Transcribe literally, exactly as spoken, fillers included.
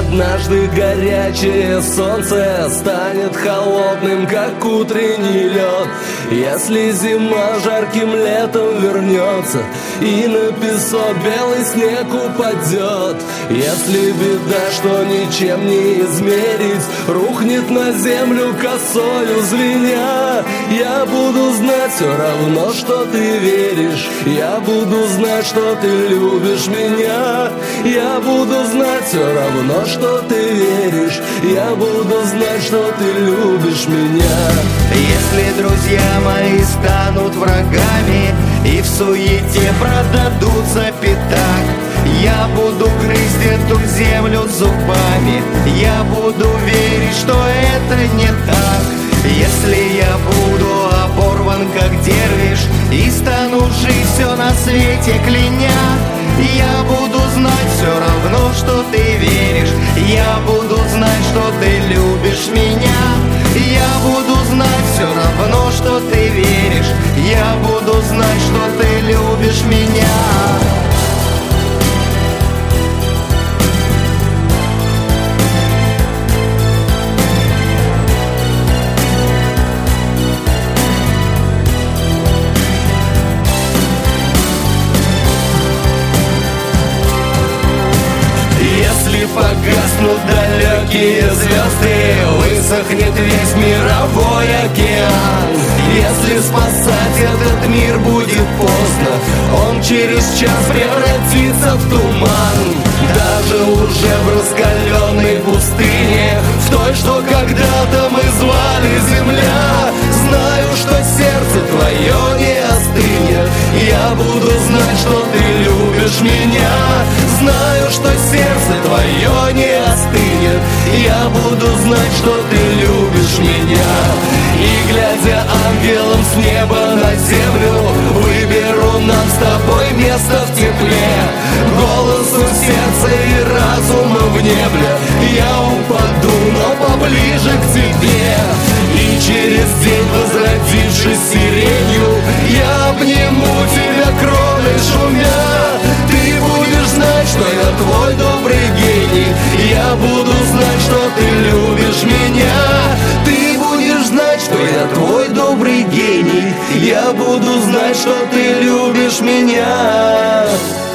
однажды горячее солнце станет холодным, как утренний лед. Если зима жарким летом вернется и на песок белый снег упадет, если беда, что ничем не измерить, рухнет на землю косою звеня, я буду знать все равно, что ты веришь, я буду знать, что ты любишь меня, я буду знать все равно, что ты веришь, я буду знать, что ты любишь меня. Если друзья мои станут врагами и в суете продадутся пятак, я буду грызть эту землю зубами, я буду верить, что это не так. Если я буду оборван, как дервиш, и стану жить все на свете кляня, я буду знать все равно, что ты веришь, я буду знать, что ты любишь меня, я буду знать все равно, что ты веришь, я буду знать, что ты любишь меня. Погаснут далекие звезды, высохнет весь мировой океан. Если спасать этот мир будет поздно, он через час превратится в туман. Даже уже в раскаленной пустыне, в той, что когда-то мы звали земля, знаю, что сердце твое не остынет, я буду знать, что ты любишь меня. Знаю, что сердце твое не остынет, я буду знать, что ты любишь меня. И глядя ангелом с неба на землю, выберу нам с тобой место в тепле. Голосу сердца и разума в небе я упаду, но поближе к тебе. И через день, возродившись сиренью, я обниму тебя кроной шумя. Ты будешь знать, что я твой добрый гений, я буду знать, что ты любишь меня. Ты будешь знать, что я твой добрый гений, я буду знать, что ты любишь меня.